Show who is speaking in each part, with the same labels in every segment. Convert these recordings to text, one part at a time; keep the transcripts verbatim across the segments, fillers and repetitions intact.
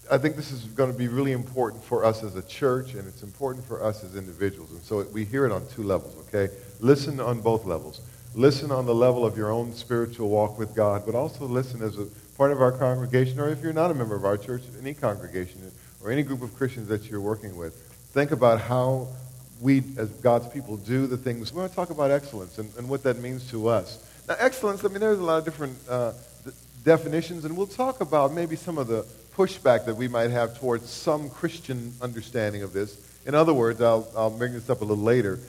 Speaker 1: I think this is going to be really important for us as a church, and it's important for us as individuals. And so we hear it on two levels, okay? Listen on both levels. Listen on the level of your own spiritual walk with God, but also listen as a part of our congregation, or if you're not a member of our church, any congregation or any group of Christians that you're working with. Think about how we, as God's people, do the things. We're going to talk about excellence and, and what that means to us. Now, excellence, I mean, there's a lot of different uh, d- definitions, and we'll talk about maybe some of the pushback that we might have towards some Christian understanding of this. In other words, I'll, I'll bring this up a little later.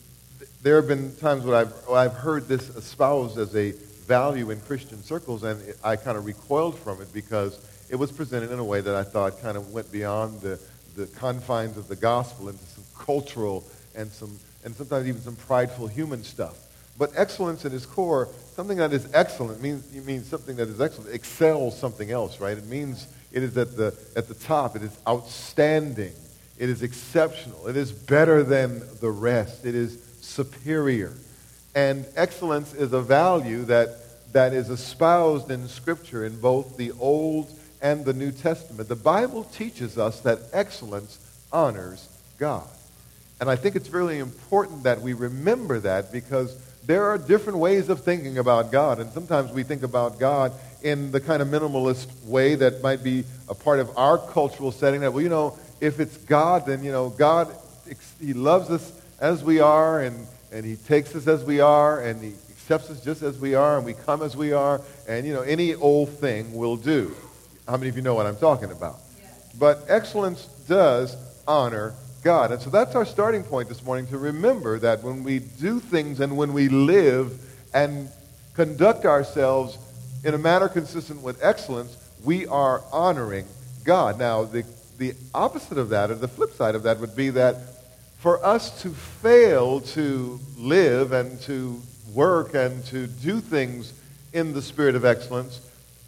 Speaker 1: There have been times when I've, when I've heard this espoused as a value in Christian circles, and it, I kind of recoiled from it because it was presented in a way that I thought kind of went beyond the, the confines of the gospel into some cultural and some and sometimes even some prideful human stuff. But excellence at its core, something that is excellent means it means something that is excellent excels something else, right? It means it is at the at the top. It is outstanding. It is exceptional. It is better than the rest. It is superior. And excellence is a value that that is espoused in Scripture in both the Old and the New Testament. The Bible teaches us that excellence honors God. And I think it's really important that we remember that, because there are different ways of thinking about God. And sometimes we think about God in the kind of minimalist way that might be a part of our cultural setting. That, well, you know, if it's God, then, you know, God, He loves us as we are, and, and He takes us as we are, and He accepts us just as we are, and we come as we are, and, you know, any old thing will do. How many of you know what I'm talking about? Yes. But excellence does honor God. And so that's our starting point this morning, to remember that when we do things and when we live and conduct ourselves in a manner consistent with excellence, we are honoring God. Now, the, the opposite of that, or the flip side of that, would be that for us to fail to live and to work and to do things in the spirit of excellence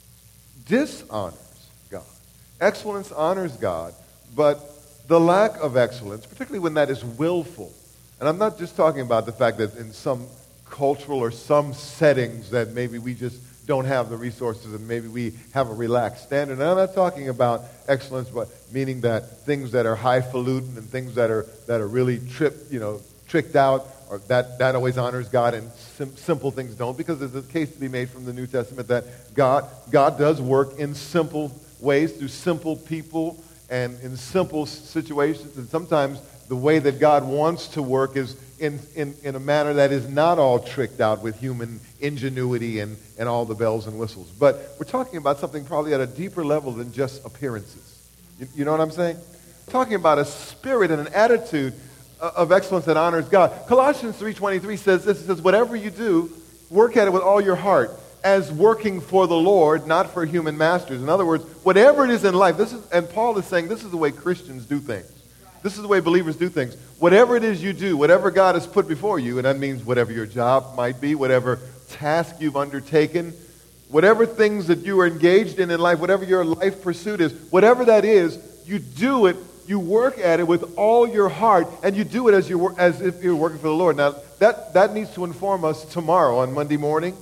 Speaker 1: dishonors God. Excellence honors God, but the lack of excellence, particularly when that is willful, and I'm not just talking about the fact that in some cultural or some settings that maybe we just don't have the resources and maybe we have a relaxed standard. And I'm not talking about excellence, but meaning that things that are highfalutin and things that are that are really tripped, you know, tricked out, or that, that always honors God and sim- simple things don't, because there's a case to be made from the New Testament that God God does work in simple ways through simple people and in simple situations, and sometimes the way that God wants to work is in, in, in a manner that is not all tricked out with human ingenuity and, and all the bells and whistles. But we're talking about something probably at a deeper level than just appearances. You, you know what I'm saying? We're talking about a spirit and an attitude of excellence that honors God. Colossians three twenty-three says this, it says, whatever you do, work at it with all your heart, as working for the Lord, not for human masters. In other words, whatever it is in life, this is, and Paul is saying this is the way Christians do things. This is the way believers do things. Whatever it is you do, whatever God has put before you, and that means whatever your job might be, whatever task you've undertaken, whatever things that you are engaged in in life, whatever your life pursuit is, whatever that is, you do it, you work at it with all your heart, and you do it as, you, as if you're working for the Lord. Now, that, that needs to inform us tomorrow on Monday morning,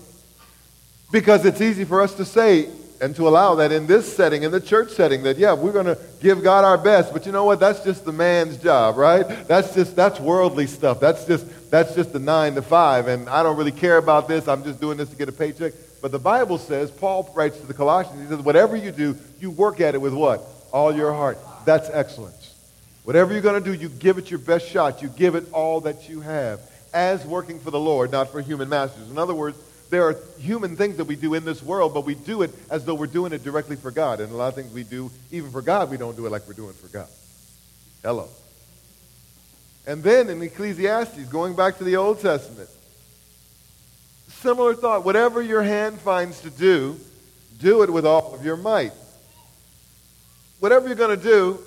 Speaker 1: because it's easy for us to say and to allow that in this setting, in the church setting, that, yeah, we're going to give God our best. But you know what? That's just the man's job, right? That's just, that's worldly stuff. That's just, that's just the nine to five. And I don't really care about this. I'm just doing this to get a paycheck. But the Bible says, Paul writes to the Colossians, he says, whatever you do, you work at it with what? All your heart. That's excellence. Whatever you're going to do, you give it your best shot. You give it all that you have, as working for the Lord, not for human masters. In other words, there are human things that we do in this world, but we do it as though we're doing it directly for God. And a lot of things we do, even for God, we don't do it like we're doing it for God. Hello. And then in Ecclesiastes, going back to the Old Testament, similar thought. Whatever your hand finds to do, do it with all of your might. Whatever you're going to do,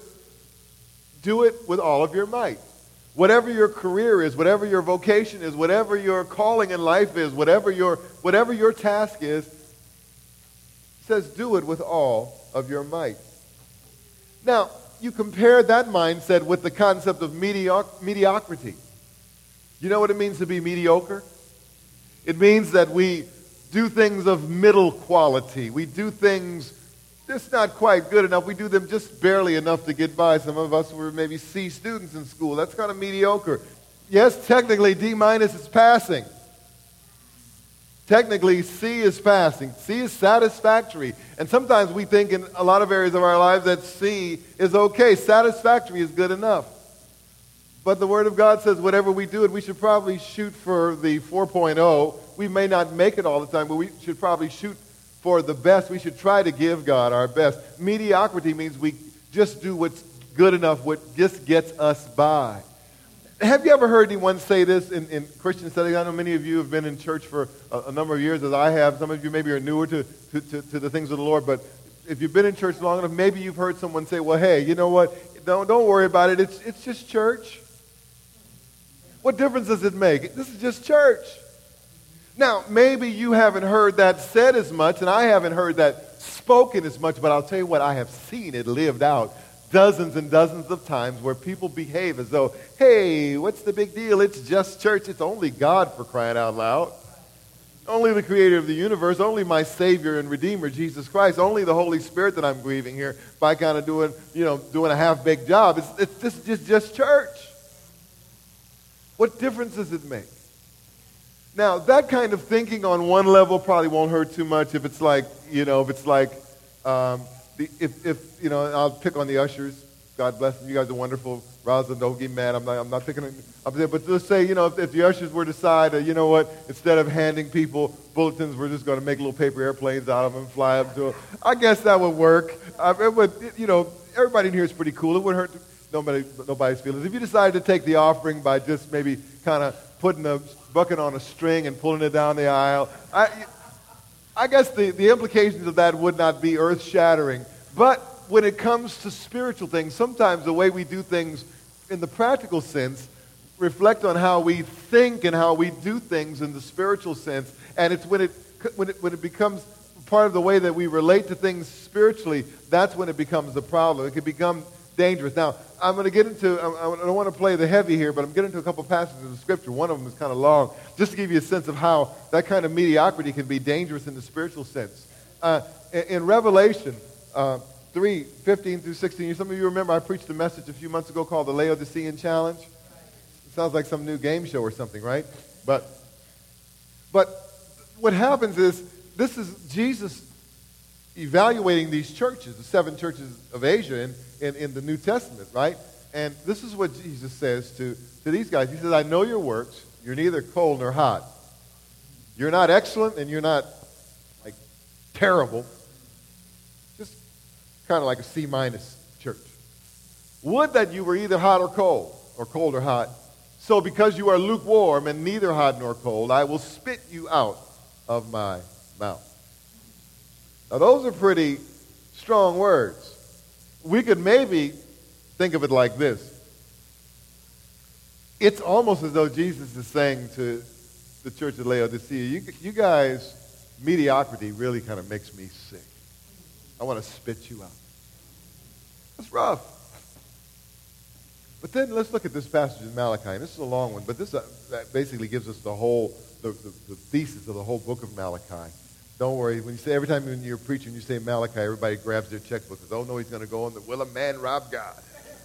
Speaker 1: do it with all of your might. Whatever your career is, whatever your vocation is, whatever your calling in life is, whatever your whatever your task is, it says do it with all of your might. Now, you compare that mindset with the concept of medioc- mediocrity. You know what it means to be mediocre? It means that we do things of middle quality. We do things, just not quite good enough. We do them just barely enough to get by. Some of us were maybe C students in school. That's kind of mediocre. Yes, technically D minus is passing. Technically, C is passing. C is satisfactory. And sometimes we think in a lot of areas of our lives that C is okay. Satisfactory is good enough. But the Word of God says whatever we do, it, we should probably shoot for the four point oh. We may not make it all the time, but we should probably shoot for the best. We should try to give God our best. Mediocrity means we just do what's good enough, what just gets us by. Have you ever heard anyone say this in, in Christian settings? I know many of you have been in church for a, a number of years, as I have. Some of you maybe are newer to, to, to, to the things of the Lord, but if you've been in church long enough, maybe you've heard someone say, well, hey, you know what? Don't, don't worry about it. It's, it's just church. What difference does it make? This is just church. Now, maybe you haven't heard that said as much, and I haven't heard that spoken as much, but I'll tell you what, I have seen it lived out dozens and dozens of times where people behave as though, hey, what's the big deal? It's just church. It's only God, for crying out loud. Only the creator of the universe, only my Savior and Redeemer, Jesus Christ, only the Holy Spirit that I'm grieving here by kind of doing, you know, doing a half-baked job. It's, it's just, just, just church. What difference does it make? Now, that kind of thinking on one level probably won't hurt too much if it's like, you know, if it's like, um, the, if, if, you know, I'll pick on the ushers. God bless them. You guys are wonderful. Rosalind, don't get mad. I'm not, I'm not picking up there. But let's say, you know, if, if the ushers were to decide, uh, you know what, instead of handing people bulletins, we're just going to make little paper airplanes out of them and fly up to them. I guess that would work. Uh, it would, it, you know, everybody in here is pretty cool. It wouldn't hurt nobody, nobody's feelings. If you decided to take the offering by just maybe kind of putting a bucket on a string and pulling it down the aisle, I, I guess the, the implications of that would not be earth-shattering. But when it comes to spiritual things, sometimes the way we do things in the practical sense reflect on how we think and how we do things in the spiritual sense. And it's when it, when it, when it becomes part of the way that we relate to things spiritually, that's when it becomes a problem. It can become dangerous. Now, I'm going to get into, I don't want to play the heavy here, but I'm getting into a couple passages of Scripture. One of them is kind of long, just to give you a sense of how that kind of mediocrity can be dangerous in the spiritual sense. Uh, in, in Revelation uh, three, fifteen through sixteen, some of you remember I preached a message a few months ago called the Laodicean Challenge. It sounds like some new game show or something, right? But, but what happens is, this is Jesus evaluating these churches, the seven churches of Asia in, in, in the New Testament, right? And this is what Jesus says to, to these guys. He says, I know your works. You're neither cold nor hot. You're not excellent and you're not like terrible. Just kind of like a C minus church. Would that you were either hot or cold, or cold or hot. So because you are lukewarm and neither hot nor cold, I will spit you out of my mouth. Now, those are pretty strong words. We could maybe think of it like this. It's almost as though Jesus is saying to the church of Laodicea, you, you guys, mediocrity really kind of makes me sick. I want to spit you out. That's rough. But then let's look at this passage in Malachi. And this is a long one, but this uh, that basically gives us the whole, the, the, the thesis of the whole book of Malachi. Don't worry. When you say, every time when you're preaching, you say Malachi, everybody grabs their checkbook and says, oh, no, he's going to go on the, will a man rob God?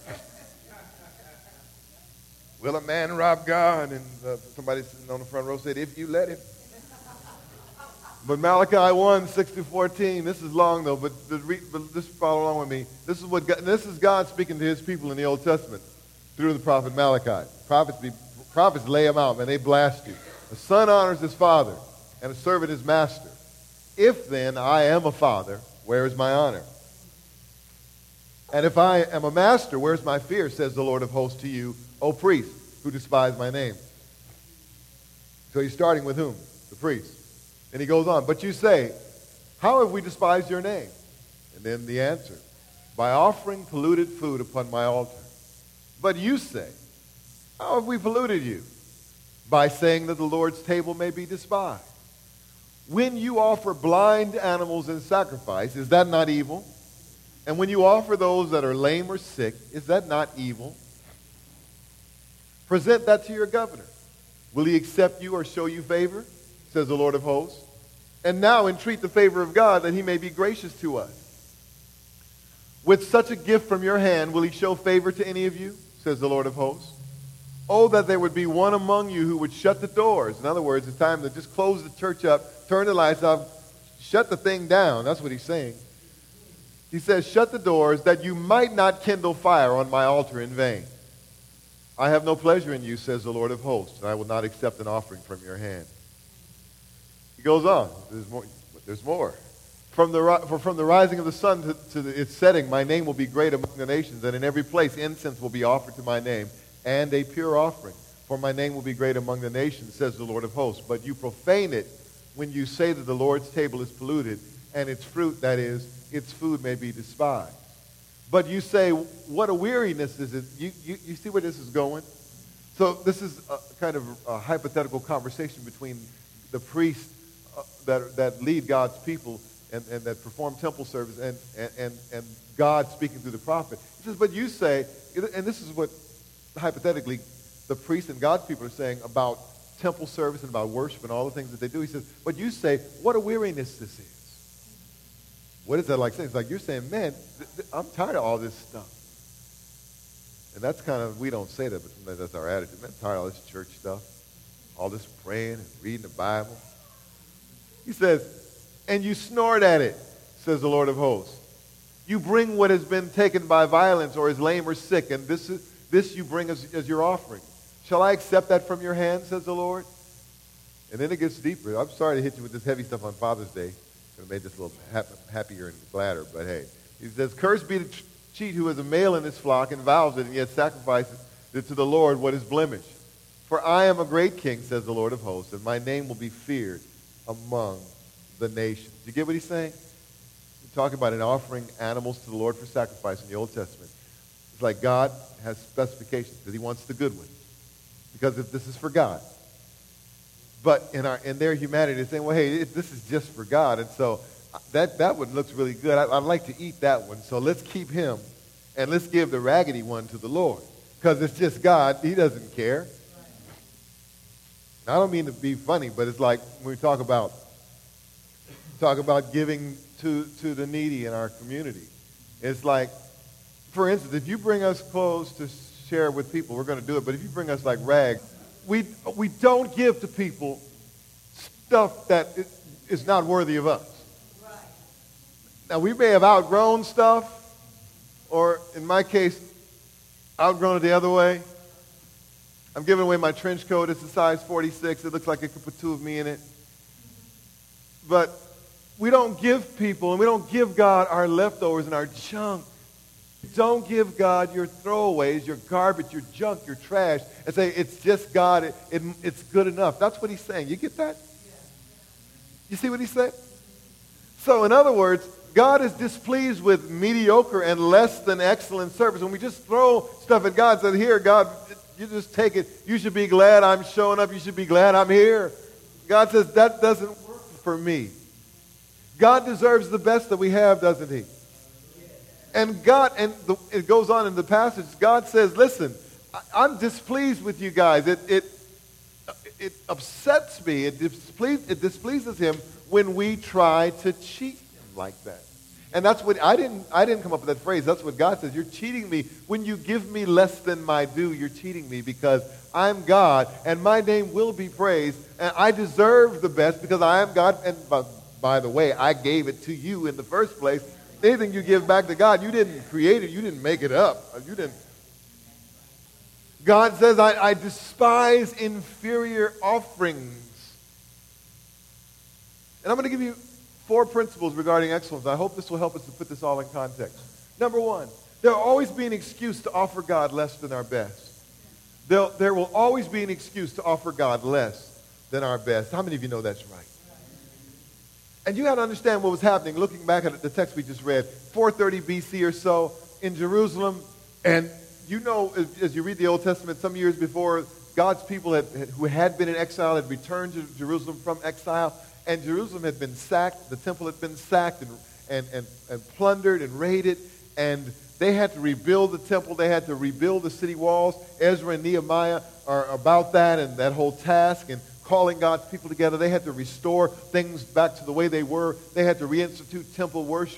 Speaker 1: Will a man rob God? And uh, somebody sitting on the front row said, if you let him. But Malachi one, six through fourteen, this is long though, but, the re, but just follow along with me. This is what God, this is God speaking to his people in the Old Testament through the prophet Malachi. Prophets, be, prophets lay him out, man. They blast you. A son honors his father, and a servant his master. If then I am a father, where is my honor? And if I am a master, where's my fear, says the Lord of hosts to you, O priest, who despise my name. So he's starting with whom? The priest. And he goes on, but you say, how have we despised your name? And then the answer, by offering polluted food upon my altar. But you say, how have we polluted you? By saying that the Lord's table may be despised. When you offer blind animals in sacrifice, is that not evil? And when you offer those that are lame or sick, is that not evil? Present that to your governor. Will he accept you or show you favor? Says the Lord of hosts. And now entreat the favor of God that he may be gracious to us. With such a gift from your hand, will he show favor to any of you, says the Lord of hosts? Oh, that there would be one among you who would shut the doors. In other words, it's time to just close the church up, turn the lights off, shut the thing down. That's what he's saying. He says, shut the doors that you might not kindle fire on my altar in vain. I have no pleasure in you, says the Lord of hosts, and I will not accept an offering from your hand. He goes on. There's more. There's more. From the, for from the rising of the sun to, to the, its setting, my name will be great among the nations, and in every place incense will be offered to my name, and a pure offering. For my name will be great among the nations, says the Lord of hosts. But you profane it when you say that the Lord's table is polluted, and its fruit, that is, its food may be despised. But you say, what a weariness is it? You, you, you see where this is going? So this is a kind of a hypothetical conversation between the priests uh, that, that lead God's people and, and that perform temple service and, and, and God speaking through the prophet. He says, but you say, and this is what hypothetically the priests and God's people are saying about temple service and about worship and all the things that they do. He says, but you say, what a weariness this is. What is that like saying? It's like you're saying, man, th- th- I'm tired of all this stuff. And that's kind of, we don't say that, but sometimes that's our attitude. Man, I'm tired of all this church stuff, all this praying and reading the Bible. He says, and you snort at it, says the Lord of hosts. You bring what has been taken by violence or is lame or sick, and this, is, this you bring as, as your offering. Shall I accept that from your hand, says the Lord? And then it gets deeper. I'm sorry to hit you with this heavy stuff on Father's Day. Could have made this a little ha- happier and gladder, but hey. He says, cursed be the ch- cheat who is a male in his flock and vows it and yet sacrifices it to the Lord what is blemished. For I am a great king, says the Lord of hosts, and my name will be feared among the nations. You get what he's saying? He's talking about an offering animals to the Lord for sacrifice in the Old Testament. It's like God has specifications because he wants the good one. Because if this is for God. But in our in their humanity, they're saying, well, hey, it, this is just for God. And so that, that one looks really good. I, I'd like to eat that one. So let's keep him. And let's give the raggedy one to the Lord. Because it's just God. He doesn't care. Now, I don't mean to be funny, but it's like when we talk about talk about giving to, to the needy in our community. It's like, for instance, if you bring us clothes to share with people, we're going to do it. But if you bring us like rags, we we don't give to people stuff that is not worthy of us. Right. Now, we may have outgrown stuff, or in my case, outgrown it the other way. I'm giving away my trench coat. It's a size forty-six. It looks like it could put two of me in it. But we don't give people, and we don't give God our leftovers and our junk. Don't give God your throwaways, your garbage, your junk, your trash, and say, it's just God, it, it, it's good enough. That's what he's saying. You get that? You see what he said? So, in other words, God is displeased with mediocre and less than excellent service. When we just throw stuff at God and say, here, God, you just take it. You should be glad I'm showing up. You should be glad I'm here. God says, that doesn't work for me. God deserves the best that we have, doesn't he? And God, and the, it goes on in the passage, God says, listen, I, I'm displeased with you guys. It, it, it upsets me. It, displease, it displeases him when we try to cheat him like that. And that's what, I didn't, I didn't come up with that phrase. That's what God says. You're cheating me. When you give me less than my due, you're cheating me because I'm God and my name will be praised. And I deserve the best because I am God. And by, by the way, I gave it to you in the first place. Anything you give back to God, you didn't create it. You didn't make it up. You didn't. God says, I, I despise inferior offerings. And I'm going to give you four principles regarding excellence. I hope this will help us to put this all in context. Number one, there will always be an excuse to offer God less than our best. There'll, there will always be an excuse to offer God less than our best. How many of you know that's right? And you got to understand what was happening. Looking back at the text we just read, four thirty B C or so in Jerusalem. And you know, as, as you read the Old Testament, some years before, God's people had, who had been in exile had returned to Jerusalem from exile. And Jerusalem had been sacked. The temple had been sacked and, and, and, and plundered and raided. And they had to rebuild the temple. They had to rebuild the city walls. Ezra and Nehemiah are about that and that whole task. And calling God's people together. They had to restore things back to the way they were. They had to reinstitute temple worship.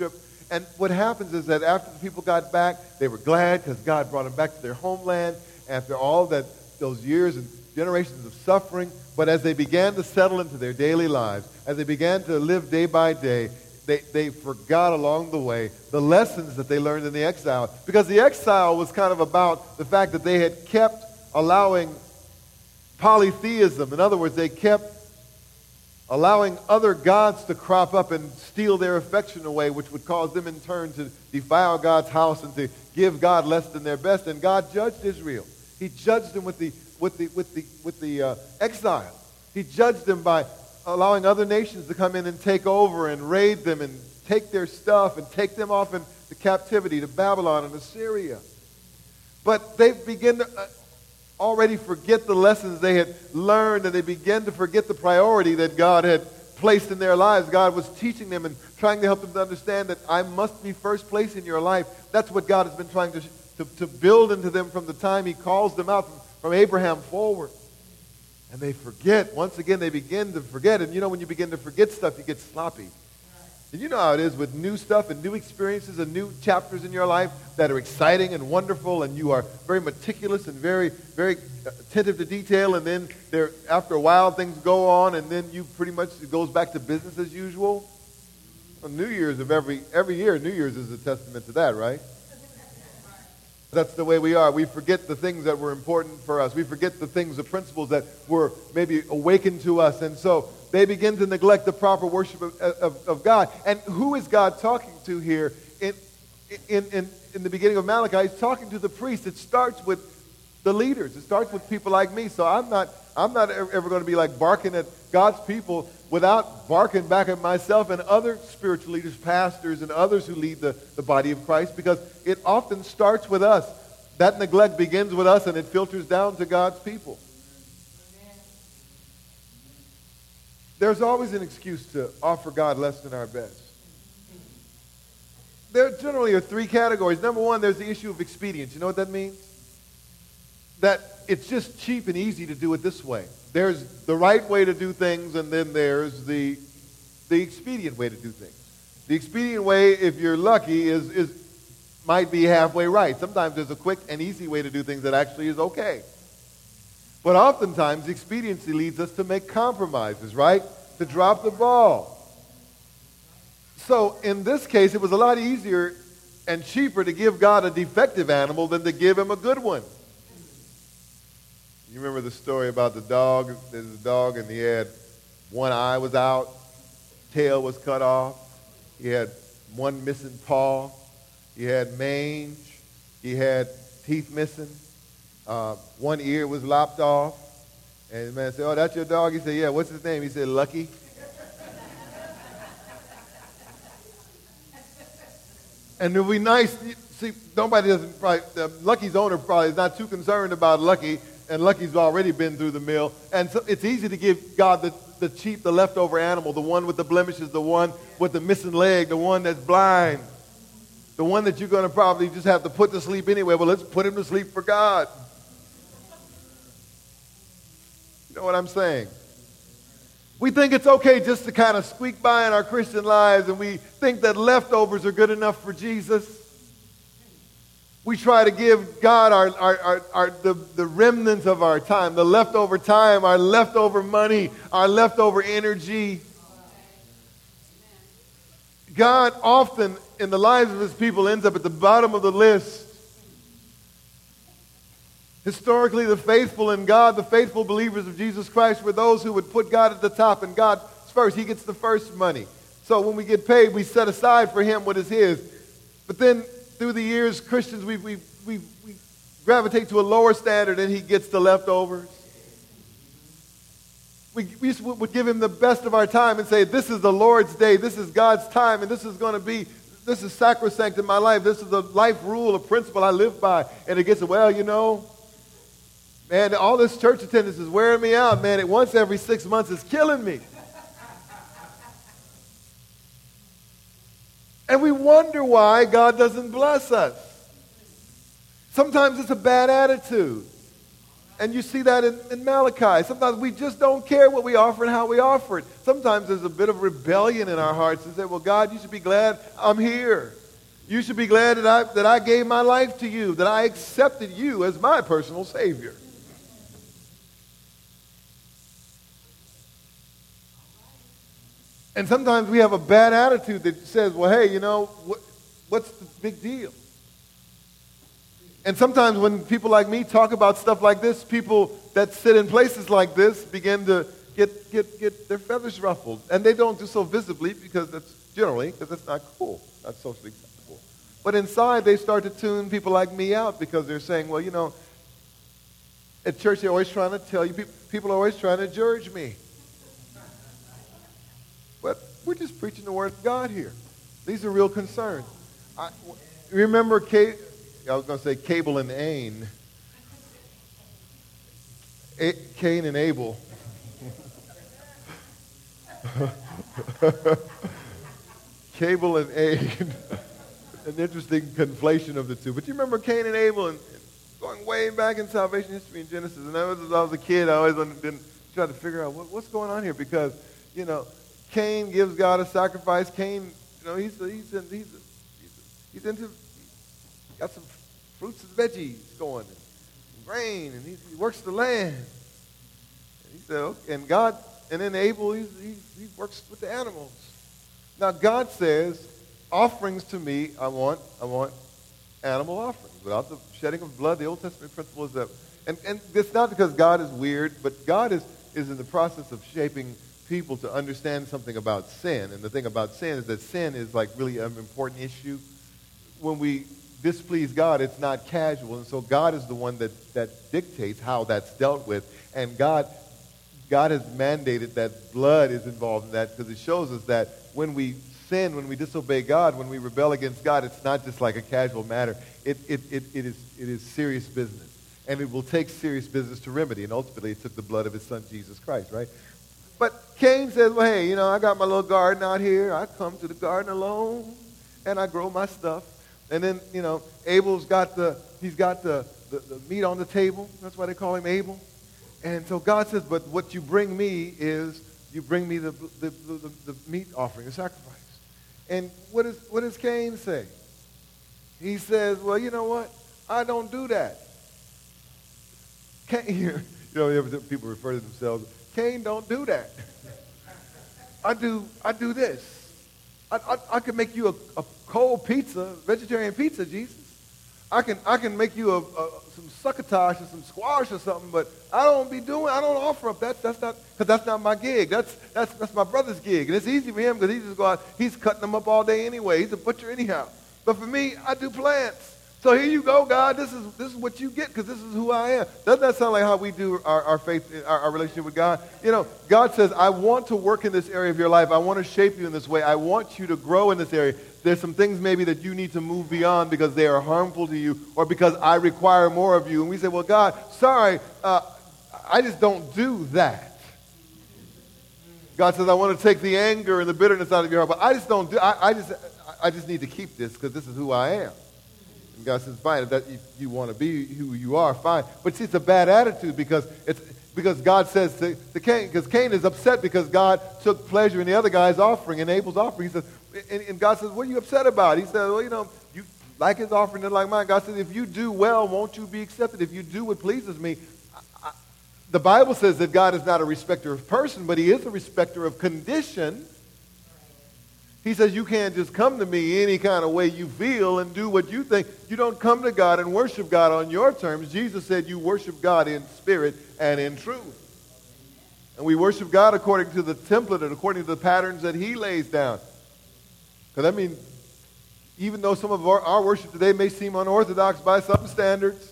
Speaker 1: And what happens is that after the people got back, they were glad because God brought them back to their homeland after all that those years and generations of suffering. But as they began to settle into their daily lives, as they began to live day by day, they, they forgot along the way the lessons that they learned in the exile. Because the exile was kind of about the fact that they had kept allowing polytheism. In other words, they kept allowing other gods to crop up and steal their affection away, which would cause them in turn to defile God's house and to give God less than their best. And God judged Israel. He judged them with the with the with the with the uh, exile. He judged them by allowing other nations to come in and take over and raid them and take their stuff and take them off into captivity to Babylon and Assyria. But they begin to uh, already forget the lessons they had learned, and they began to forget the priority that God had placed in their lives. God was teaching them and trying to help them to understand that I must be first place in your life. That's what God has been trying to, to, to build into them from the time he calls them out from, from Abraham forward. And they forget. Once again, they begin to forget. And you know, when you begin to forget stuff, you get sloppy. And you know how it is with new stuff and new experiences and new chapters in your life that are exciting and wonderful, and you are very meticulous and very, very attentive to detail, and then there, after a while things go on, and then you pretty much, it goes back to business as usual. Well, New Year's of every, every year, New Year's is a testament to that, right? That's the way we are. We forget the things that were important for us. We forget the things, the principles that were maybe awakened to us, and so they begin to neglect the proper worship of, of, of God. And who is God talking to here? In, in, in, in the beginning of Malachi, he's talking to the priests. It starts with the leaders. It starts with people like me. So I'm not, I'm not ever going to be like barking at God's people without barking back at myself and other spiritual leaders, pastors, and others who lead the, the body of Christ, because it often starts with us. That neglect begins with us, and it filters down to God's people. There's always an excuse to offer God less than our best. There generally are three categories. Number one, there's the issue of expedience. You know what that means? That it's just cheap and easy to do it this way. There's the right way to do things, and then there's the, the expedient way to do things. The expedient way, if you're lucky, is, is might be halfway right. Sometimes there's a quick and easy way to do things that actually is okay. But oftentimes, expediency leads us to make compromises, right? To drop the ball. So in this case, it was a lot easier and cheaper to give God a defective animal than to give him a good one. You remember the story about the dog? There's a dog, and he had one eye was out, tail was cut off. He had one missing paw. He had mange. He had teeth missing. Uh, one ear was lopped off. And the man said, "Oh, that's your dog?" He said, "Yeah." "What's his name?" He said, "Lucky." And it would be nice. See, nobody doesn't probably, uh, Lucky's owner probably is not too concerned about Lucky, and Lucky's already been through the mill. And so it's easy to give God the, the cheap, the leftover animal, the one with the blemishes, the one with the missing leg, the one that's blind, the one that you're going to probably just have to put to sleep anyway. Well, let's put him to sleep for God. You know what I'm saying? We think it's okay just to kind of squeak by in our Christian lives, and we think that leftovers are good enough for Jesus. We try to give God our, our, our, our the, the remnants of our time, the leftover time, our leftover money, our leftover energy. God often, in the lives of his people, ends up at the bottom of the list. Historically, the faithful in God, the faithful believers of Jesus Christ, were those who would put God at the top, and God's first. He gets the first money. So when we get paid, we set aside for him what is his. But then through the years, Christians, we, we, we, we gravitate to a lower standard, and he gets the leftovers. We, we would give him the best of our time and say, this is the Lord's day, this is God's time, and this is going to be, this is sacrosanct in my life, this is a life rule, a principle I live by. And it gets, well, you know, man, all this church attendance is wearing me out, man. It once every six months is killing me. And we wonder why God doesn't bless us. Sometimes it's a bad attitude. And you see that in, in Malachi. Sometimes we just don't care what we offer and how we offer it. Sometimes there's a bit of rebellion in our hearts and say, well, God, you should be glad I'm here. You should be glad that I, that I gave my life to you, that I accepted you as my personal Savior. And sometimes we have a bad attitude that says, well, hey, you know, what, what's the big deal? And sometimes when people like me talk about stuff like this, people that sit in places like this begin to get, get, get their feathers ruffled. And they don't do so visibly because that's generally, because that's not cool, not socially acceptable. But inside they start to tune people like me out because they're saying, well, you know, at church they're always trying to tell you, people are always trying to judge me. But we're just preaching the word of God here. These are real concerns. I, remember, Kate, I was going to say Cable and Ain. A- Cain and Abel. Cable and Ain. An interesting conflation of the two. But you remember Cain and Abel, and, and going way back in salvation history in Genesis. And I was, as I was a kid, I always been trying to figure out what, what's going on here because, you know, Cain gives God a sacrifice. Cain, you know, he's he's in, he's he's into he's got some fruits and veggies going, and grain, and he, he works the land. And he said, okay, and God, and then Abel, he's, he's, he works with the animals. Now God says, offerings to me, I want, I want animal offerings without the shedding of blood. The Old Testament principle is that, and and it's not because God is weird, but God is is in the process of shaping people to understand something about sin. And the thing about sin is that sin is like really an important issue. When we displease God, it's not casual. And so God is the one that, that dictates how that's dealt with. And God, God has mandated that blood is involved in that because it shows us that when we sin, when we disobey God, when we rebel against God, it's not just like a casual matter. It, it, it, it, is, it is serious business. And it will take serious business to remedy. And ultimately, it took the blood of his son, Jesus Christ, right? But Cain says, well, hey, you know, I got my little garden out here. I come to the garden alone, and I grow my stuff. And then, you know, Abel's got the, he's got the, the, the meat on the table. That's why they call him Abel. And so God says, but what you bring me is, you bring me the, the, the, the, the meat offering, the sacrifice. And what, is, what does Cain say? He says, well, you know what? I don't do that. Cain, you know, people refer to themselves, Cain don't do that. I do I do this. I, I, I can make you a, a cold pizza, vegetarian pizza, Jesus. I can I can make you a, a some succotash or some squash or something, but I don't be doing I don't offer up that. That's not because that's not my gig. That's that's that's my brother's gig, and it's easy for him because he just go out. He's cutting them up all day anyway. He's a butcher anyhow. But for me, I do plants. So here you go, God. This is this is what you get because this is who I am. Doesn't that sound like how we do our, our faith, our, our relationship with God? You know, God says, I want to work in this area of your life. I want to shape you in this way. I want you to grow in this area. There's some things maybe that you need to move beyond because they are harmful to you or because I require more of you. And we say, well, God, sorry, uh, I just don't do that. God says, I want to take the anger and the bitterness out of your heart, but I just don't do. I, I just, I just need to keep this because this is who I am. And God says, fine, if, that, if you want to be who you are, fine. But see, it's a bad attitude because it's because God says to, to Cain, because Cain is upset because God took pleasure in the other guy's offering, in Abel's offering. He says, and, and God says, what are you upset about? He says, well, you know, you like his offering and like mine. God says, if you do well, won't you be accepted? If you do what pleases me. I, I, the Bible says that God is not a respecter of person, but he is a respecter of condition. He says you can't just come to me any kind of way you feel and do what you think. You don't come to God and worship God on your terms. Jesus said you worship God in spirit and in truth. And we worship God according to the template and according to the patterns that he lays down. Because, I mean, even though some of our, our worship today may seem unorthodox by some standards,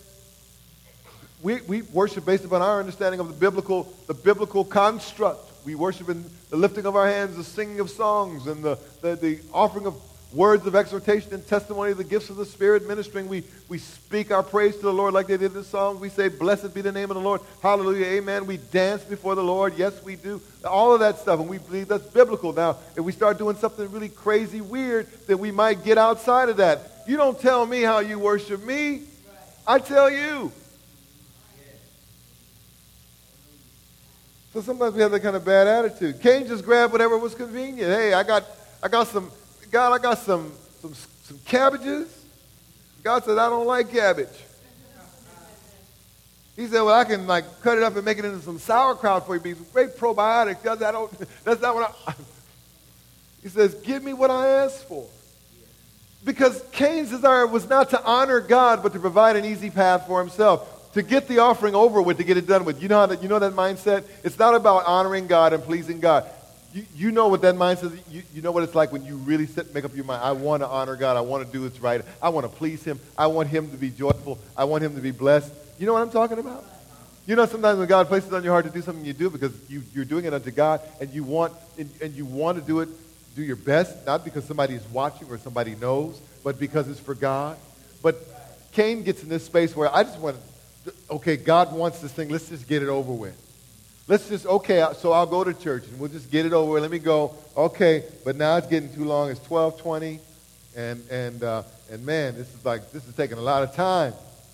Speaker 1: we, we worship based upon our understanding of the biblical, the biblical construct. We worship in the lifting of our hands, the singing of songs, and the, the, the offering of words of exhortation and testimony, the gifts of the Spirit ministering. We, we speak our praise to the Lord like they did in the Psalms. We say, blessed be the name of the Lord. Hallelujah, amen. We dance before the Lord. Yes, we do. All of that stuff, and we believe that's biblical. Now, if we start doing something really crazy weird, then we might get outside of that. You don't tell me how you worship me. I tell you. So sometimes we have that kind of bad attitude. Cain just grabbed whatever was convenient. Hey, I got, I got some, God, I got some, some some cabbages. God said, I don't like cabbage. He said, well, I can like cut it up and make it into some sauerkraut for you. Be great probiotics. That's, I don't, that's not what I... He says, give me what I asked for. Because Cain's desire was not to honor God, but to provide an easy path for himself. To get the offering over with, to get it done with. You know how that, you know that mindset? It's not about honoring God and pleasing God. You, you know what that mindset is. You, you know what it's like when you really sit, make up your mind. I want to honor God. I want to do what's right. I want to please him. I want him to be joyful. I want him to be blessed. You know what I'm talking about? You know, sometimes when God places it on your heart to do something, you do because you, you're doing it unto God, and you want and, and you want to do it, do your best, not because somebody is watching or somebody knows, but because it's for God. But Cain gets in this space where I just want to, okay, God wants this thing. Let's just get it over with. Let's just, okay, so I'll go to church and we'll just get it over with. Let me go. Okay, but now it's getting too long. It's twelve twenty, and and uh, and man, this is like this is taking a lot of time.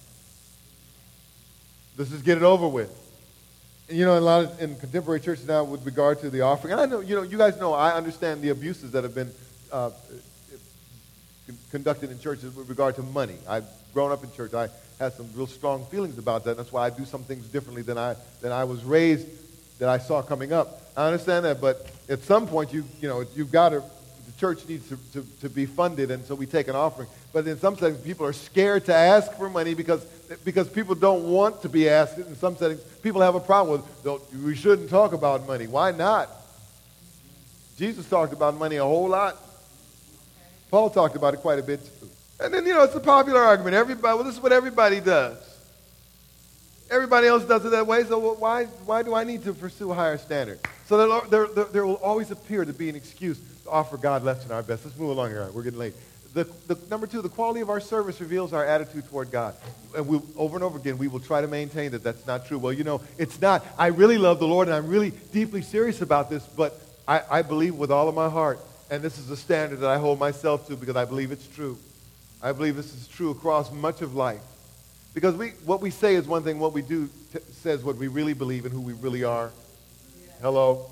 Speaker 1: Let's just get it over with. And, you know, in a lot of in contemporary churches now, with regard to the offering, and I know, you know, you guys know, I understand the abuses that have been uh, conducted in churches with regard to money. I've grown up in church. I had some real strong feelings about that. That's why I do some things differently than I than I was raised, that I saw coming up. I understand that, but at some point, you you know, you've got to. The church needs to, to, to be funded, and so we take an offering. But in some settings, people are scared to ask for money because because people don't want to be asked. In some settings, people have a problem with, don't, we shouldn't talk about money. Why not? Jesus talked about money a whole lot. Paul talked about it quite a bit too. And then, you know, it's a popular argument. Everybody, well, this is what everybody does. Everybody else does it that way, so why why do I need to pursue a higher standard? So there, there, there, there will always appear to be an excuse to offer God less than our best. Let's move along here. We're getting late. The, the, number two, the quality of our service reveals our attitude toward God. And we'll, over and over again, we will try to maintain that that's not true. Well, you know, it's not. I really love the Lord, and I'm really deeply serious about this, but I, I believe with all of my heart, and this is a standard that I hold myself to because I believe it's true. I believe this is true across much of life. Because we, what we say is one thing, what we do t- says what we really believe and who we really are. Hello?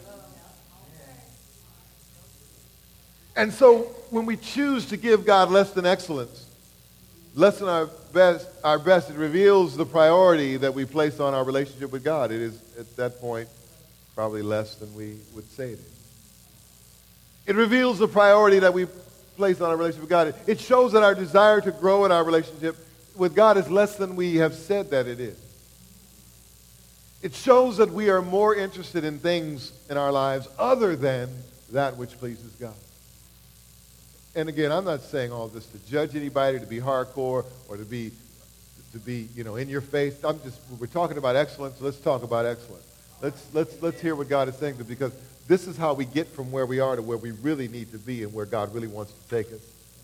Speaker 1: And so when we choose to give God less than excellence, less than our best, our best, it reveals the priority that we place on our relationship with God. It is, at that point, probably less than we would say it is. It reveals the priority that we place on our relationship with God. It shows that our desire to grow in our relationship with God is less than we have said that it is. It shows that we are more interested in things in our lives other than that which pleases God. And again, I'm not saying all this to judge anybody, to be hardcore, or to be, to be, you know, in your face. I'm just, we're talking about excellence. Let's talk about excellence. Let's let's let's hear what God is saying, to, because this is how we get from where we are to where we really need to be and where God really wants to take us.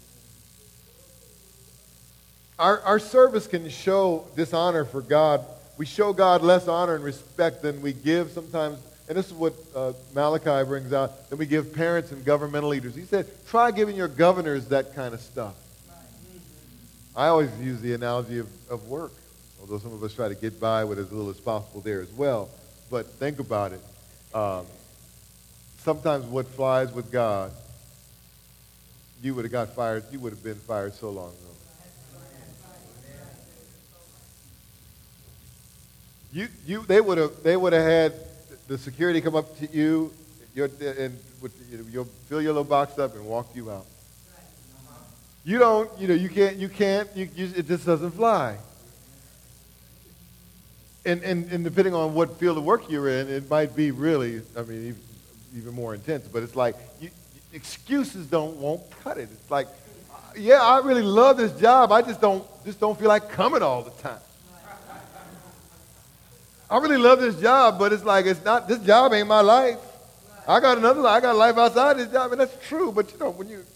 Speaker 1: Our, our service can show dishonor for God. We show God less honor and respect than we give sometimes. And this is what uh, Malachi brings out, than we give parents and governmental leaders. He said, try giving your governors that kind of stuff. I always use the analogy of, of work, although some of us try to get by with as little as possible there as well. But think about it. Um, sometimes what flies with God, you would have got fired, you would have been fired so long ago. You, you, they would have, they would have had the security come up to you, your, and with, you know, you'll fill your little box up and walk you out. You don't, you know, you can't, you can't, you, you, it just doesn't fly. And, and and depending on what field of work you're in, it might be really, I mean, even, even more intense. But it's like you, excuses don't won't cut it. It's like, yeah, I really love this job. I just don't just don't feel like coming all the time. I really love this job, but it's like, it's not, this job ain't my life. I got another life. I got a life outside this job, and that's true. But, you know, when you,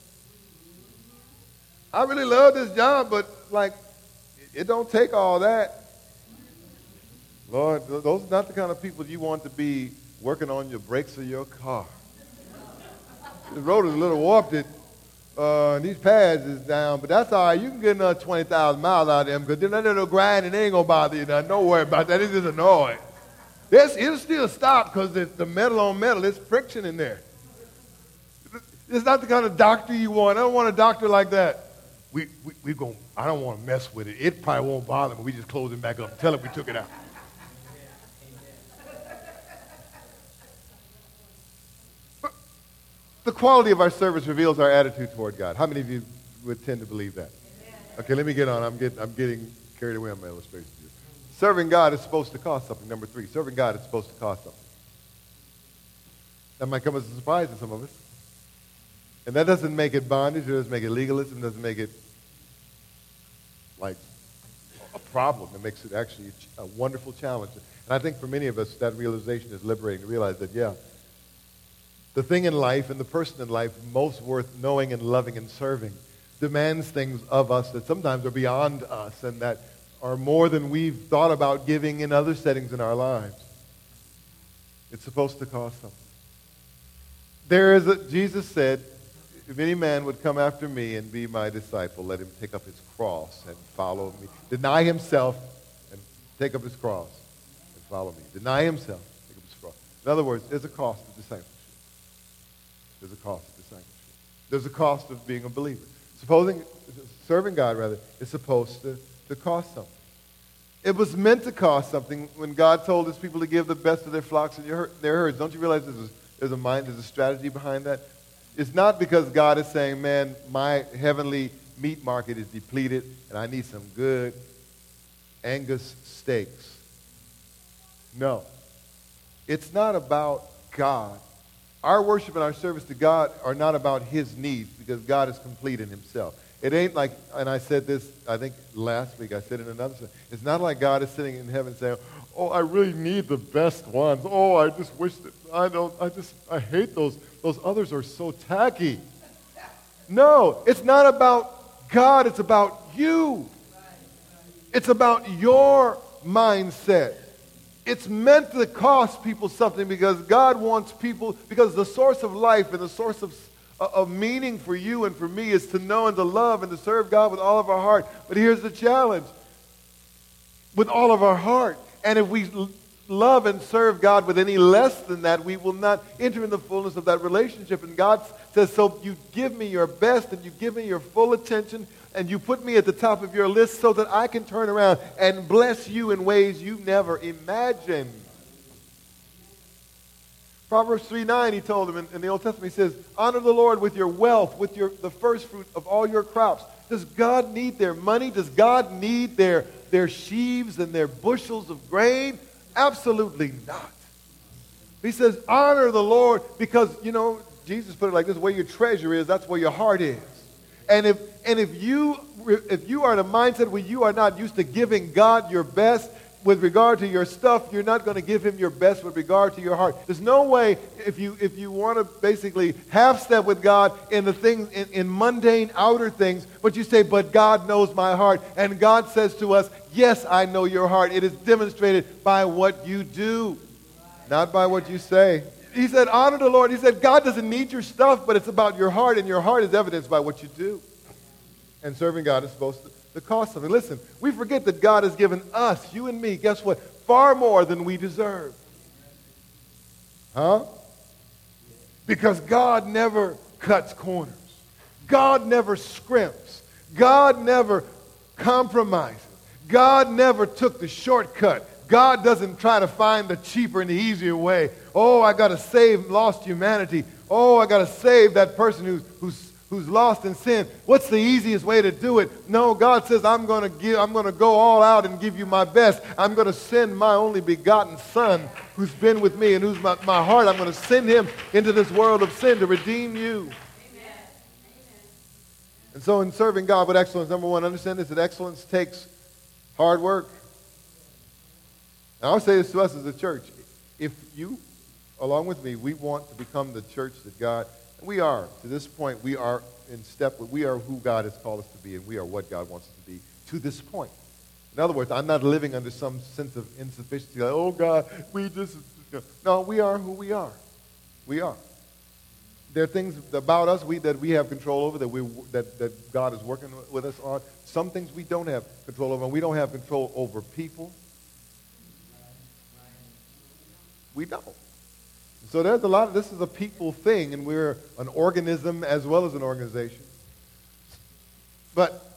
Speaker 1: I really love this job, but, like, it don't take all that. Lord, those are not the kind of people you want to be working on your brakes of your car. The road is a little warped, it, uh, and these pads is down, but that's all right. You can get another twenty thousand miles out of them, because that little grind, and they ain't going to bother you. Now, don't worry about that. It's just annoying. There's, it'll still stop because the metal on metal, there's friction in there.
Speaker 2: It's not the kind of doctor you want. I don't want a doctor like that. We, we, we going I don't want to mess with it. It probably won't bother me. We just close it back up. Tell it we took it out.
Speaker 1: The quality of our service reveals our attitude toward God. How many of you would tend to believe that? Okay, let me get on. I'm getting, I'm getting carried away on my illustrations here. Serving God is supposed to cost something. Number three, serving God is supposed to cost something. That might come as a surprise to some of us. And that doesn't make it bondage. It doesn't make it legalism. It doesn't make it like a problem. It makes it actually a wonderful challenge. And I think for many of us, that realization is liberating to realize that, yeah, the thing in life and the person in life most worth knowing and loving and serving demands things of us that sometimes are beyond us and that are more than we've thought about giving in other settings in our lives. It's supposed to cost something. There is a, Jesus said, if any man would come after me and be my disciple, let him take up his cross and follow me. Deny himself and take up his cross and follow me. Deny himself, take up his cross. In other words, there's a cost of discipleship. There's a cost of discipleship. There's a cost of being a believer. Supposing, serving God, rather, is supposed to, to cost something. It was meant to cost something when God told his people to give the best of their flocks and their herds. Don't you realize there's a, there's a mind, there's a strategy behind that? It's not because God is saying, man, my heavenly meat market is depleted and I need some good Angus steaks. No. It's not about God. Our worship and our service to God are not about his needs because God is complete in himself. It ain't like, and I said this, I think last week, I said in another sermon, it's not like God is sitting in heaven saying, oh, I really need the best ones. Oh, I just wish that, I don't, I just, I hate those. Those others are so tacky. No, it's not about God, it's about you. It's about your mindset. It's meant to cost people something because God wants people, because the source of life and the source of, of meaning for you and for me is to know and to love and to serve God with all of our heart. But here's the challenge. With all of our heart. And if we love and serve God with any less than that, we will not enter in the fullness of that relationship. And God says, so you give me your best and you give me your full attention and you put me at the top of your list so that I can turn around and bless you in ways you never imagined. Proverbs three nine, he told him in, in the Old Testament, he says, honor the Lord with your wealth, with your the first fruit of all your crops. Does God need their money? Does God need their, their sheaves and their bushels of grain? Absolutely not. He says, honor the Lord because, you know, Jesus put it like this, where your treasure is, that's where your heart is. And if and if you if you are in a mindset where you are not used to giving God your best with regard to your stuff, you're not going to give him your best with regard to your heart. There's no way if you if you want to basically half step with God in the things in, in mundane outer things, but you say, but God knows my heart. And God says to us, yes, I know your heart. It is demonstrated by what you do, not by what you say. He said, honor the Lord. He said, God doesn't need your stuff, but it's about your heart, and your heart is evidenced by what you do. And serving God is supposed to, to cost something. Listen, we forget that God has given us, you and me, guess what? Far more than we deserve. Huh? Because God never cuts corners. God never scrimps. God never compromises. God never took the shortcut. God doesn't try to find the cheaper and the easier way. Oh, I got to save lost humanity. Oh, I got to save that person who's who's who's lost in sin. What's the easiest way to do it? No, God says I'm going to give I'm going to go all out and give you my best. I'm going to send my only begotten son who's been with me and who's my, my heart. I'm going to send him into this world of sin to redeem you. Amen. And so in serving God with excellence, number one, understand this, that excellence takes hard work. And I'll say this to us as a church. If you, along with me, we want to become the church that God, and we are, to this point, we are in step with, we are who God has called us to be, and we are what God wants us to be to this point. In other words, I'm not living under some sense of insufficiency, like, oh God, we just, no, we are who we are. We are. There are things about us we, that we have control over, that, we, that, that God is working with us on. Some things we don't have control over, and we don't have control over people. We don't. So there's a lot of, this is a people thing, and we're an organism as well as an organization. But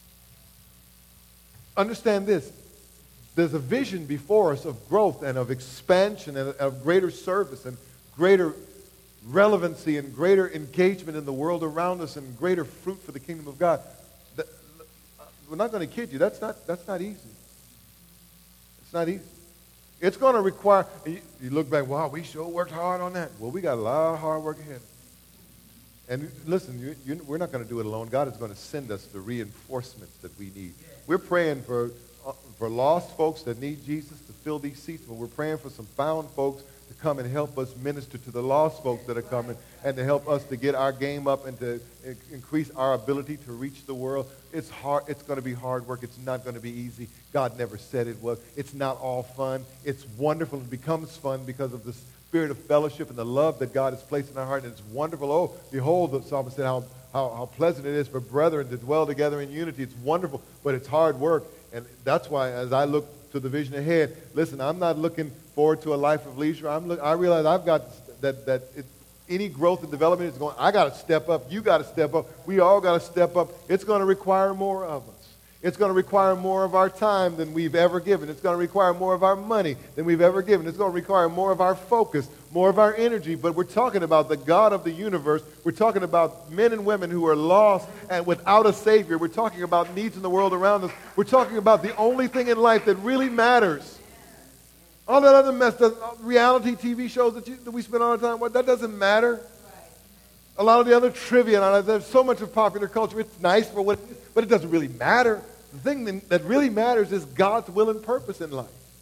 Speaker 1: understand this. There's a vision before us of growth and of expansion and of greater service and greater relevancy and greater engagement in the world around us and greater fruit for the kingdom of God. That, we're not going to kid you. That's not, that's not easy. It's not easy. It's going to require, you, you look back, wow, we sure worked hard on that. Well, we got a lot of hard work ahead. And listen, you, you, we're not going to do it alone. God is going to send us the reinforcements that we need. We're praying for, uh, for lost folks that need Jesus to fill these seats, but we're praying for some found folks to come and help us minister to the lost folks that are coming and to help us to get our game up and to increase our ability to reach the world. It's hard. It's going to be hard work. It's not going to be easy. God never said it was. It's not all fun. It's wonderful. It becomes fun because of the spirit of fellowship and the love that God has placed in our heart. And it's wonderful. Oh, behold, the psalmist said how, how, how pleasant it is for brethren to dwell together in unity. It's wonderful, but it's hard work. And that's why as I look to the vision ahead, listen, I'm not looking forward to a life of leisure. I'm look, I realize I've got that, that it, any growth and development is going, I got to step up. You got to step up. We all got to step up. It's going to require more of us. It's going to require more of our time than we've ever given. It's going to require more of our money than we've ever given. It's going to require more of our focus, more of our energy. But we're talking about the God of the universe. We're talking about men and women who are lost and without a Savior. We're talking about needs in the world around us. We're talking about the only thing in life that really matters. All that other mess, the reality T V shows that, you, that we spend all the time, well, that doesn't matter. A lot of the other trivia, and there's so much of popular culture. It's nice for what, but it doesn't really matter. The thing that really matters is God's will and purpose in life.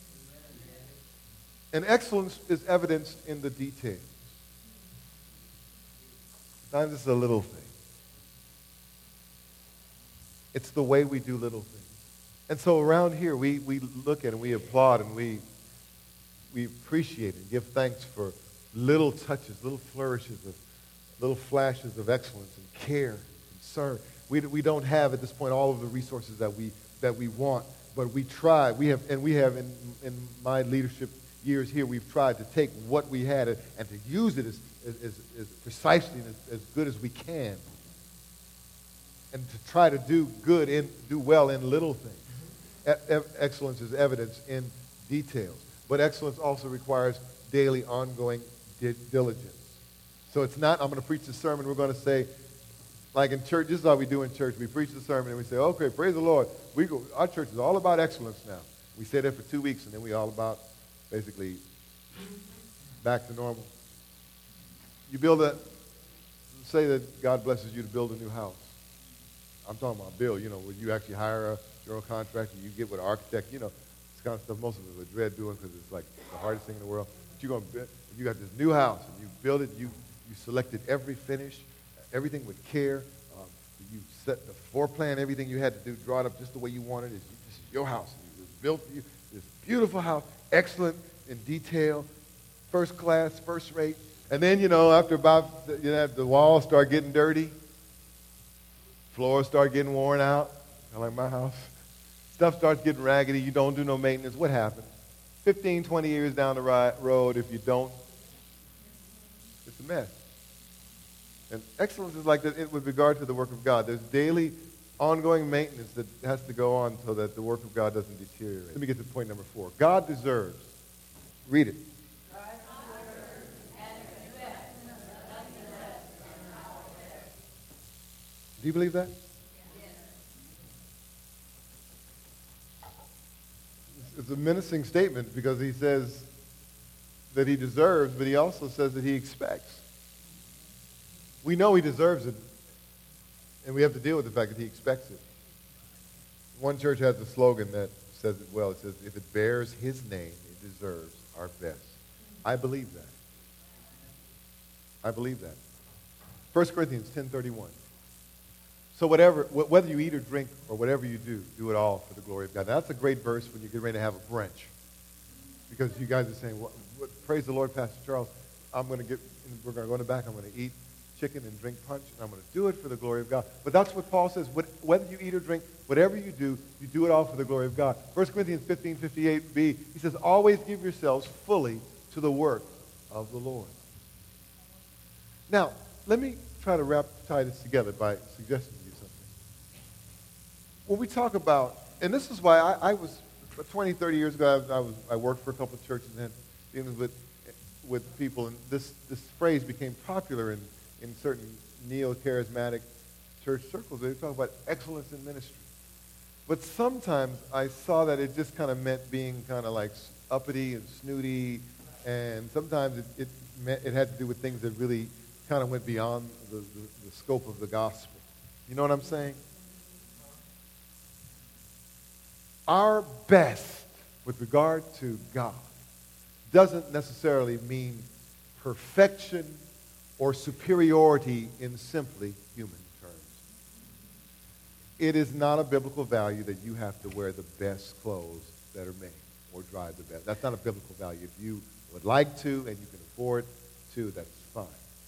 Speaker 1: And excellence is evidenced in the details. Sometimes it's a little thing. It's the way we do little things. And so around here, we, we look at and we applaud and we, we appreciate and give thanks for little touches, little flourishes of little flashes of excellence and care and concern. We, we don't have at this point all of the resources that we that we want, but we try. We have, and we have in, in my leadership years here, we've tried to take what we had and, and to use it as, as, as precisely and as, as good as we can, and to try to do good and do well in little things. E- excellence is evidenced in details, but excellence also requires daily, ongoing di- diligence. So it's not, I'm going to preach the sermon, we're going to say, like in church, this is how we do in church. We preach the sermon and we say, okay, praise the Lord. We go, our church is all about excellence now. We say that for two weeks and then we all about basically back to normal. You build a, say that God blesses you to build a new house. I'm talking about build, you know, where you actually hire a general contractor, you get with an architect, you know, this kind of stuff most of us would dread doing because it's like the hardest thing in the world. But you're going to, you got this new house and you build it, you, you selected every finish, everything with care. Um, you set the floor plan, everything you had to do, draw it up just the way you wanted it. This is your house. It was built for you. This beautiful house, excellent in detail, first class, first rate. And then, you know, after about, you know, the walls start getting dirty, floors start getting worn out, kind of like my house. Stuff starts getting raggedy. You don't do no maintenance. What happens? fifteen, twenty years down the ri- road, if you don't, it's a mess. And excellence is like that with regard to the work of God. There's daily, ongoing maintenance that has to go on so that the work of God doesn't deteriorate. Let me get to point number four. God deserves. Read it. Do you believe that? It's a menacing statement because he says that he deserves, but he also says that he expects. We know he deserves it, and we have to deal with the fact that he expects it. One church has a slogan that says it well. It says, if it bears his name, it deserves our best. I believe that. I believe that. First Corinthians ten thirty-one. So whatever, whether you eat or drink or whatever you do, do it all for the glory of God. Now, that's a great verse when you get ready to have a brunch. Because you guys are saying, well, praise the Lord, Pastor Charles. I'm going to get, we're going to go in the back. I'm going to eat chicken and drink punch, and I'm going to do it for the glory of God. But that's what Paul says. Whether you eat or drink, whatever you do, you do it all for the glory of God. First Corinthians fifteen fifty-eight b, he says, always give yourselves fully to the work of the Lord. Now, let me try to wrap, tie this together by suggesting to you something. When we talk about, and this is why I, I was, twenty, thirty years ago, I, I, was, I worked for a couple of churches and dealing with, with people, and this, this phrase became popular in, in certain neo-charismatic church circles. They talk about excellence in ministry. But sometimes I saw that it just kind of meant being kind of like uppity and snooty, and sometimes it, it, meant, it had to do with things that really kind of went beyond the, the, the scope of the gospel. You know what I'm saying? Our best with regard to God doesn't necessarily mean perfection or superiority in simply human terms. It is not a biblical value that you have to wear the best clothes that are made or drive the best. That's not a biblical value. If you would like to and you can afford to, that's fine.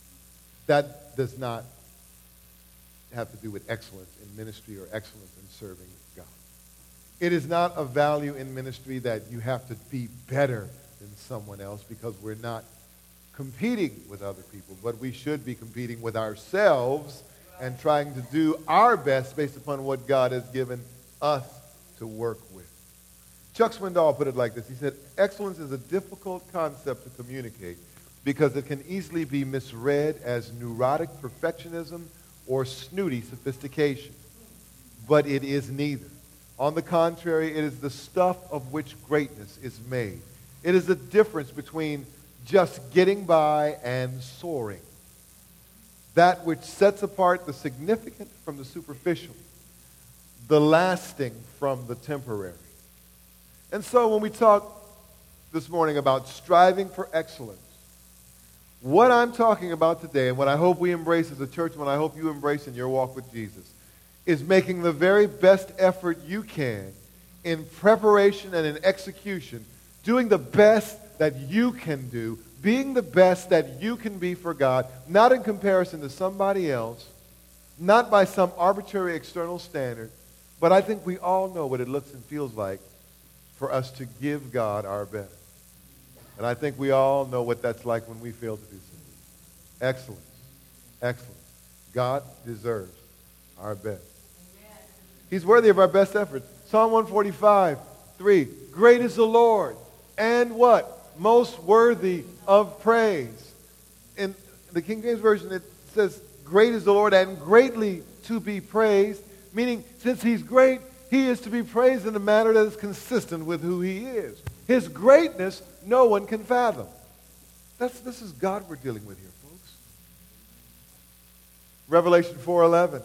Speaker 1: That does not have to do with excellence in ministry or excellence in serving God. It is not a value in ministry that you have to be better than someone else, because we're not competing with other people, but we should be competing with ourselves and trying to do our best based upon what God has given us to work with. Chuck Swindoll put it like this. He said, excellence is a difficult concept to communicate because it can easily be misread as neurotic perfectionism or snooty sophistication. But it is neither. On the contrary, it is the stuff of which greatness is made. It is the difference between just getting by and soaring. That which sets apart the significant from the superficial, the lasting from the temporary. And so when we talk this morning about striving for excellence, what I'm talking about today, and what I hope we embrace as a church, and what I hope you embrace in your walk with Jesus, is making the very best effort you can in preparation and in execution, doing the best that you can do, being the best that you can be for God, not in comparison to somebody else, not by some arbitrary external standard, but I think we all know what it looks and feels like for us to give God our best. And I think we all know what that's like when we fail to do so. Excellence. Excellence. God deserves our best. He's worthy of our best efforts. Psalm one forty-five, three. Great is the Lord, and what? Most worthy of praise. In the King James Version, it says, great is the Lord, and greatly to be praised. Meaning, since he's great, he is to be praised in a manner that is consistent with who he is. His greatness, no one can fathom. That's, this is God we're dealing with here, folks. Revelation four eleven.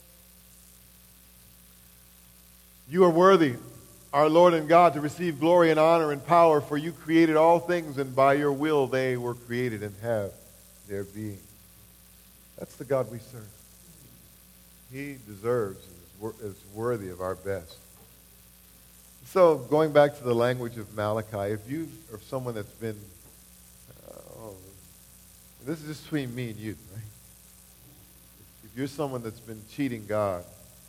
Speaker 1: You are worthy, our Lord and God, to receive glory and honor and power, for you created all things, and by your will they were created and have their being. That's the God we serve. He deserves and is worthy of our best. So, going back to the language of Malachi, if you are someone that's been, uh, oh, this is just between me and you, right? If you're someone that's been cheating God,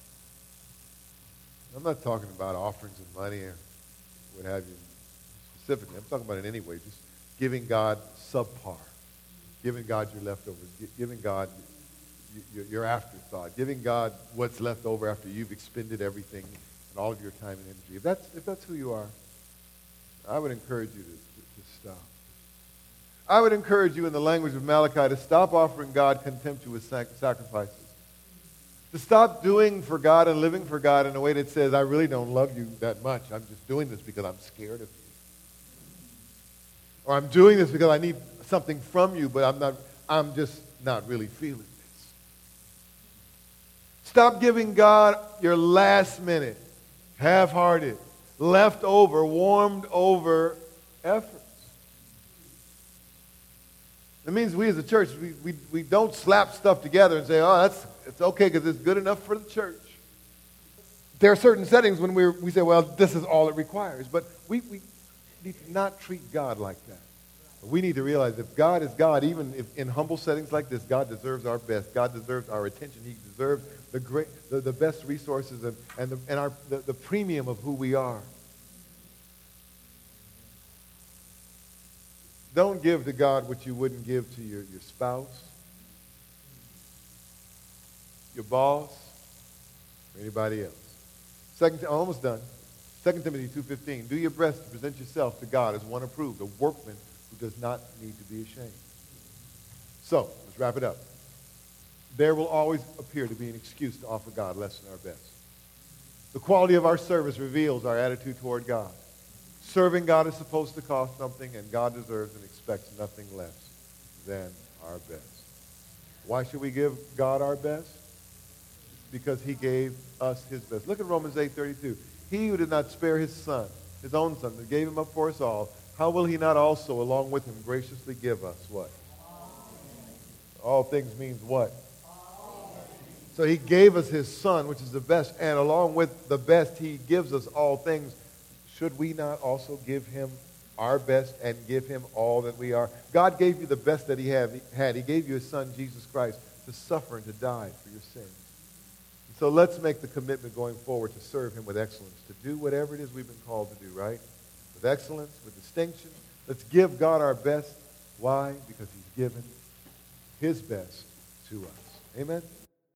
Speaker 1: I'm not talking about offerings of money or what have you specifically. I'm talking about it anyway, just giving God subpar, giving God your leftovers, giving God your, your afterthought, giving God what's left over after you've expended everything and all of your time and energy. If that's, if that's who you are, I would encourage you to, to, to stop. I would encourage you in the language of Malachi to stop offering God contemptuous sac- sacrifices. To stop doing for God and living for God in a way that says, I really don't love you that much. I'm just doing this because I'm scared of you. Or I'm doing this because I need something from you, but I'm not, I'm just not really feeling this. Stop giving God your last minute, half-hearted, leftover, warmed over efforts. It means we as a church, we, we, we don't slap stuff together and say, oh, that's it's okay because it's good enough for the church. There are certain settings when we're, we say, well, this is all it requires. But we, we need to not treat God like that. We need to realize if God is God, even if in humble settings like this, God deserves our best. God deserves our attention. He deserves the great, the, the best resources and, and, the, and our, the, the premium of who we are. Don't give to God what you wouldn't give to your, your spouse, your boss, or anybody else. Second, almost done. Second Timothy two fifteen. Do your best to present yourself to God as one approved, a workman who does not need to be ashamed. So, let's wrap it up. There will always appear to be an excuse to offer God less than our best. The quality of our service reveals our attitude toward God. Serving God is supposed to cost something, and God deserves and expects nothing less than our best. Why should we give God our best? Because he gave us his best. Look at Romans eight thirty-two. He who did not spare his son, his own son, but gave him up for us all, how will he not also, along with him, graciously give us what? All things means what? So he gave us his son, which is the best, and along with the best, he gives us all things. Should we not also give him our best and give him all that we are? God gave you the best that he had. He gave you his son, Jesus Christ, to suffer and to die for your sins. So let's make the commitment going forward to serve him with excellence, to do whatever it is we've been called to do, right? With excellence, with distinction. Let's give God our best. Why? Because he's given his best to us. Amen?